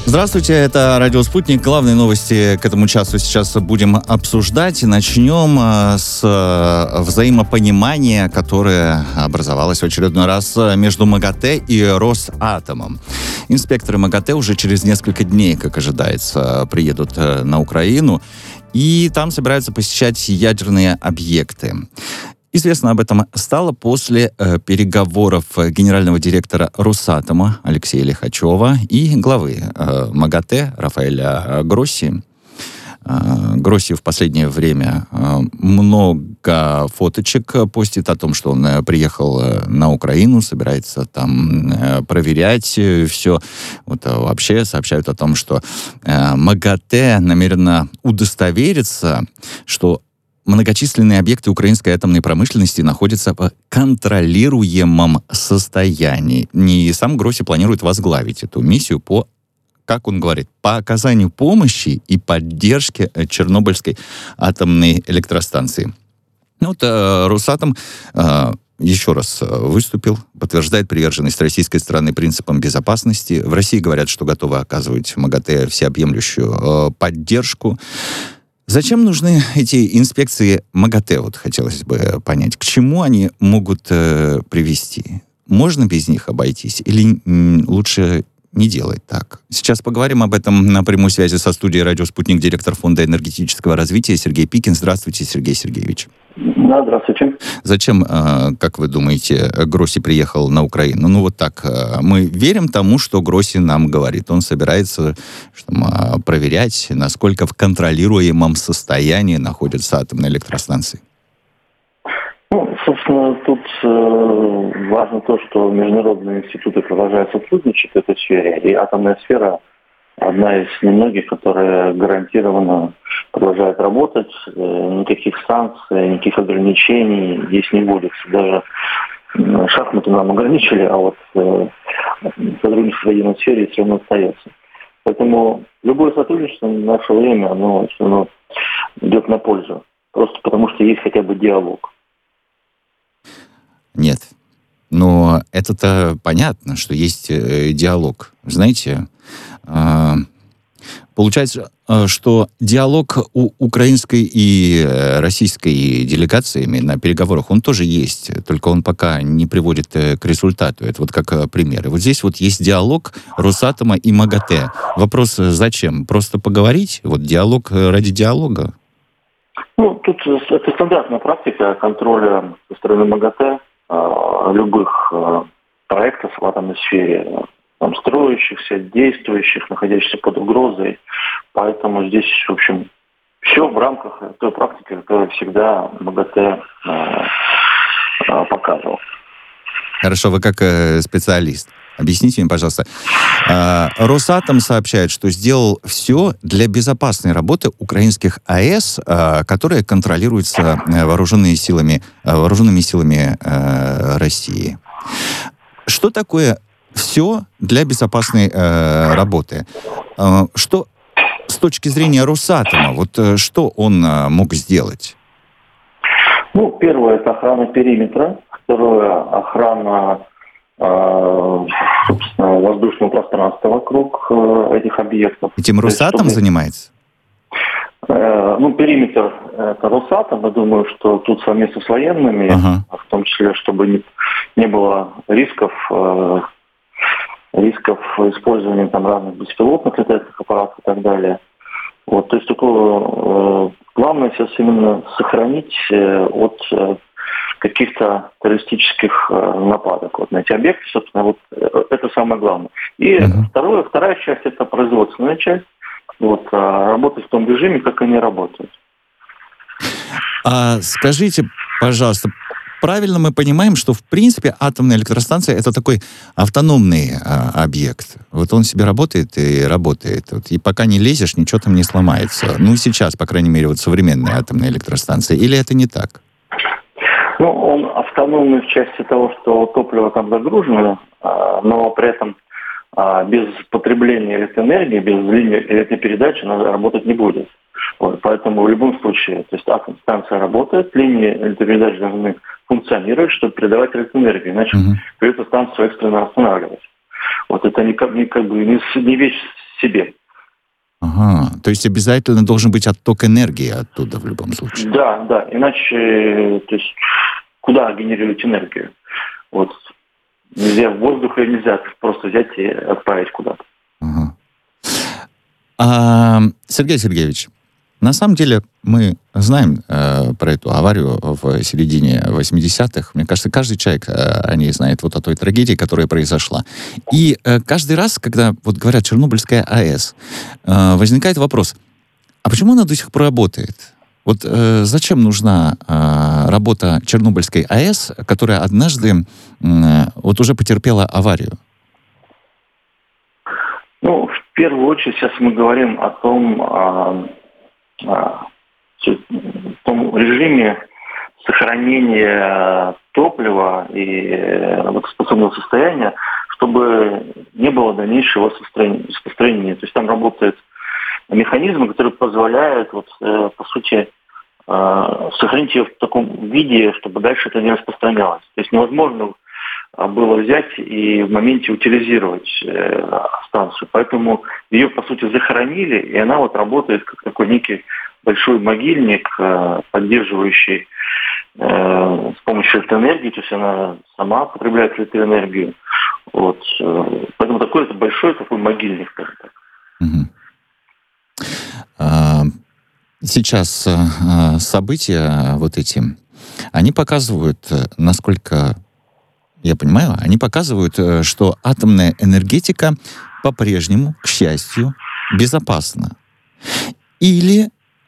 Здравствуйте, это «Радио Спутник». Главные новости к этому часу сейчас будем обсуждать. Начнем с взаимопонимания, которое образовалось в очередной раз между МАГАТЭ и Росатомом. Инспекторы МАГАТЭ уже через несколько дней, как ожидается, приедут на Украину, и там собираются посещать ядерные объекты. Известно об этом стало после переговоров генерального директора Росатома Алексея Лихачева и главы МАГАТЭ Рафаэля Гросси. Гросси в последнее время много фоточек постит о том, что он приехал на Украину, собирается там проверять все. Вот вообще сообщают о том, что МАГАТЭ намерено удостовериться, что многочисленные объекты украинской атомной промышленности находятся в контролируемом состоянии. И сам Гросси планирует возглавить эту миссию по, как он говорит, по оказанию помощи и поддержке Чернобыльской атомной электростанции. Росатом еще раз выступил, подтверждает приверженность российской стороны принципам безопасности. В России говорят, что готовы оказывать МАГАТЭ всеобъемлющую поддержку. Зачем нужны эти инспекции МАГАТЭ, хотелось бы понять. К чему они могут привести? Можно без них обойтись или лучше не делать так? Сейчас поговорим об этом на прямой связи со студией «Радио Спутник», директор Фонда энергетического развития Сергей Пикин. Здравствуйте, Сергей Сергеевич. Да, здравствуйте. Зачем, как вы думаете, Гросси приехал на Украину? Мы верим тому, что Гросси нам говорит. Он собирается проверять, насколько в контролируемом состоянии находятся атомные электростанции. Собственно, тут важно то, что международные институты продолжают сотрудничать в этой сфере, и атомная сфера одна из немногих, которая гарантированно продолжает работать. Никаких санкций, никаких ограничений здесь не будет. Даже шахматы нам ограничили, а сотрудничество в ядерной сфере все равно остается. Поэтому любое сотрудничество в наше время, оно идет на пользу. Просто потому, что есть хотя бы диалог. Нет. Но это-то понятно, что есть диалог. Знаете, получается, что диалог у украинской и российской делегациями на переговорах, он тоже есть, только он пока не приводит к результату. Это как пример. И здесь есть диалог Росатома и МАГАТЭ. Вопрос, зачем? Просто поговорить? Диалог ради диалога? Тут это стандартная практика контроля со стороны МАГАТЭ любых проектов в атомной сфере, строящихся, действующих, находящихся под угрозой. Поэтому здесь, в общем, все в рамках той практики, которую всегда МАГАТЭ показывал. Хорошо, вы как специалист. Объясните мне, пожалуйста. Росатом сообщает, что сделал все для безопасной работы украинских АЭС, которые контролируются вооруженными силами России. Что такое все для безопасной работы? Что с точки зрения Росатома, что он мог сделать? Первое — это охрана периметра. Второе — охрана собственно, воздушного пространства вокруг этих объектов. Этим Росатом занимается? Периметр — это Росатом. Я думаю, что тут совместно с военными, в том числе, чтобы не было рисков использования разных беспилотных летательных аппаратов и так далее. То есть главное сейчас именно сохранить от каких-то террористических нападок на эти объекты, собственно, это самое главное. И вторая часть — это производственная часть. Работать в том режиме, как они работают. Скажите, пожалуйста, правильно мы понимаем, что, в принципе, атомная электростанция — это такой автономный объект? Он себе работает и работает. И пока не лезешь, ничего там не сломается. Сейчас, по крайней мере, современная атомная электростанция. Или это не так? Он автономный в части того, что топливо там загружено, но при этом без потребления электроэнергии, без линии электропередачи она работать не будет. Поэтому в любом случае, то есть атомная станция работает, линии электропередачи должны функционировать, чтобы передавать электроэнергию, иначе придется станцию экстренно останавливать. Это не вещь себе. Ага, то есть обязательно должен быть отток энергии оттуда в любом случае. Да, иначе, то есть, куда генерировать энергию? Вот нельзя в воздухе, нельзя просто взять и отправить куда-то. Ага. Сергей Сергеевич, на самом деле мы знаем про эту аварию в середине 80-х. Мне кажется, каждый человек о ней знает, вот о той трагедии, которая произошла. И каждый раз, когда вот говорят «Чернобыльская АЭС», возникает вопрос, а почему она до сих пор работает? Вот зачем нужна работа Чернобыльской АЭС, которая однажды вот уже потерпела аварию? Ну, в первую очередь сейчас мы говорим о том режиме сохранения топлива и работоспособного состояния, чтобы не было дальнейшего распространения. То есть там работают механизмы, которые позволяют, по сути, сохранить ее в таком виде, чтобы дальше это не распространялось. То есть невозможно было взять и в моменте утилизировать станцию. Поэтому ее, по сути, захоронили, и она вот работает как такой некий большой могильник, поддерживающий с помощью электроэнергии, то есть она сама потребляет электроэнергию. Вот. Поэтому такой это большой такой могильник, скажем так. Сейчас события вот эти, они показывают, насколько я понимаю, они показывают, что атомная энергетика по-прежнему, к счастью, безопасна. Или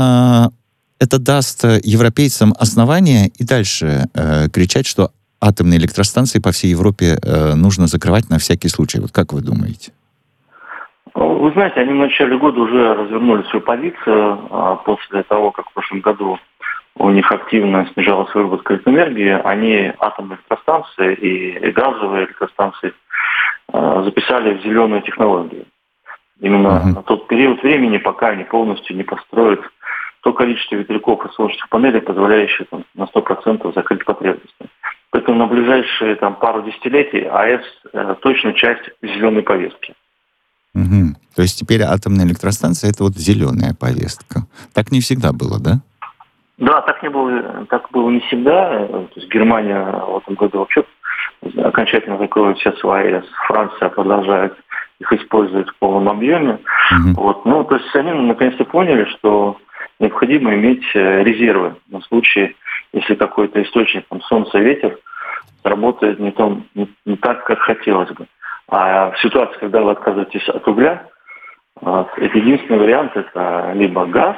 это даст европейцам основания и дальше кричать, что атомные электростанции по всей Европе нужно закрывать на всякий случай. Вот как вы думаете? Вы знаете, они в начале года уже развернули свою позицию после того, как в прошлом году у них активно снижалась выработка электроэнергии, они атомные электростанции и газовые электростанции записали в зеленую технологию. Именно на тот период времени, пока они полностью не построят то количество ветряков и солнечных панелей, позволяющее на 100% закрыть потребности. Поэтому на ближайшие пару десятилетий АЭС точно часть зеленой повестки. То есть теперь атомная электростанция — это вот зеленая повестка. Так не всегда было, да? Да, так было не всегда. То есть Германия в этом году вообще окончательно закроет все свои АЭС. Франция продолжает их использовать в полном объеме. То есть они наконец-то поняли, что необходимо иметь резервы на случай, если какой-то источник, солнце, ветер, работает не так, как хотелось бы. А в ситуации, когда вы отказываетесь от угля, это единственный вариант — это либо газ,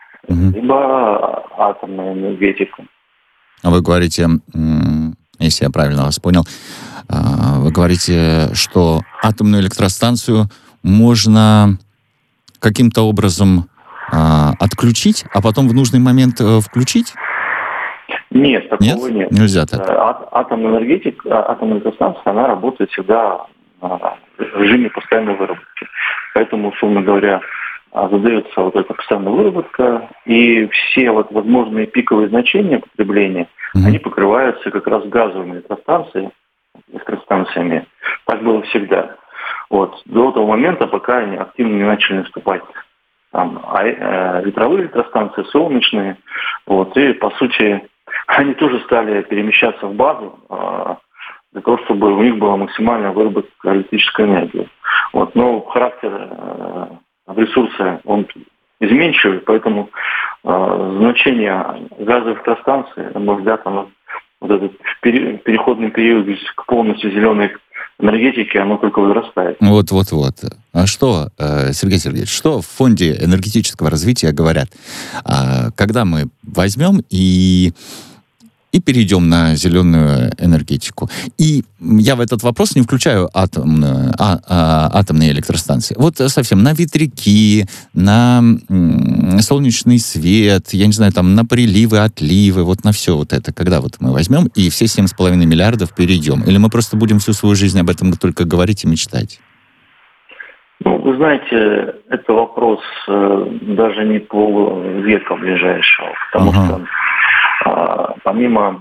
либо атомная энергетика. А вы говорите, если я правильно вас понял, вы говорите, что атомную электростанцию можно каким-то образом отключить, а потом в нужный момент включить? Нет, такого нет. Нельзя так. Атомная электростанция, она работает всегда в режиме постоянной выработки. Поэтому, условно говоря, задается вот эта постоянная выработка, и все возможные пиковые значения потребления, они покрываются как раз газовыми электростанциями. Так было всегда. До того момента, пока они активно не начали наступать ветровые электростанции, солнечные, и, по сути, они тоже стали перемещаться в базу для того, чтобы у них была максимальная выработка электрической энергии. Но характер ресурса, он изменчивый, поэтому значение газовых электростанций, на мой взгляд, этот переходный период к полностью зеленой энергетике, оно только возрастает. Вот. А что, Сергей Сергеевич, что в Фонде энергетического развития говорят? Когда мы возьмем и перейдем на зеленую энергетику. И я в этот вопрос не включаю атомные электростанции. Совсем на ветряки, на солнечный свет, я не знаю, на приливы, отливы, на все это. Когда мы возьмем и все 7,5 миллиардов перейдем? Или мы просто будем всю свою жизнь об этом только говорить и мечтать? Вы знаете, это вопрос даже не полвека ближайшего, потому что помимо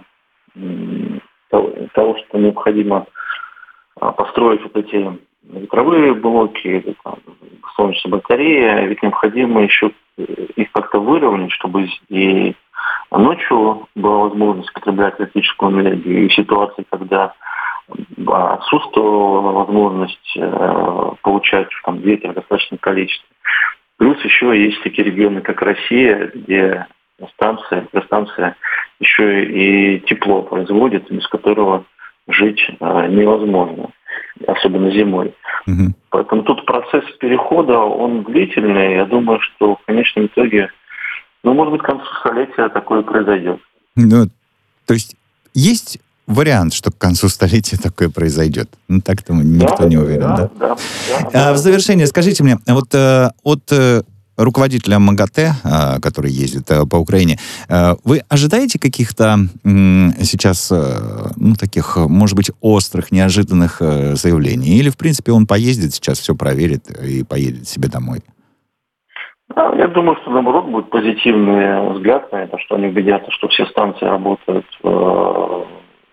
того, что необходимо построить эти ветровые блоки, солнечные батареи, ведь необходимо еще их как-то выровнять, чтобы и ночью была возможность потреблять электрическую энергию, и в ситуации, когда отсутствовала возможность получать там ветер в достаточном количестве. Плюс еще есть такие регионы, как Россия, где электростанция еще и тепло производит, без которого жить невозможно, особенно зимой. Угу. Поэтому тут процесс перехода, он длительный. Я думаю, что в конечном итоге, может быть, к концу столетия такое произойдет. Ну, то есть есть вариант, что к концу столетия такое произойдет? Так-то никто не уверен, да? Да. В завершение скажите мне, вот от руководителя МАГАТЭ, который ездит по Украине, вы ожидаете каких-то сейчас, таких, может быть, острых, неожиданных заявлений? Или, в принципе, он поездит сейчас, все проверит и поедет себе домой? Я думаю, что, наоборот, будет позитивный взгляд на это, что они убедятся, что все станции работают в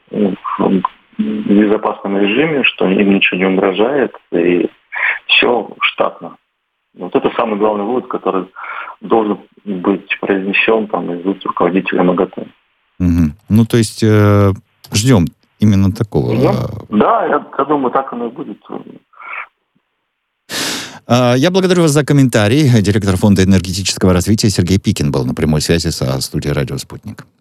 безопасном режиме, что им ничего не угрожает, и все штатно. Вот это самый главный вывод, который должен быть произнесен из уст руководителя МАГАТЭ. Угу. То есть ждем именно такого. Да, я думаю, так оно и будет. Я благодарю вас за комментарий. Директор Фонда энергетического развития Сергей Пикин был на прямой связи со студией «Радио Спутник».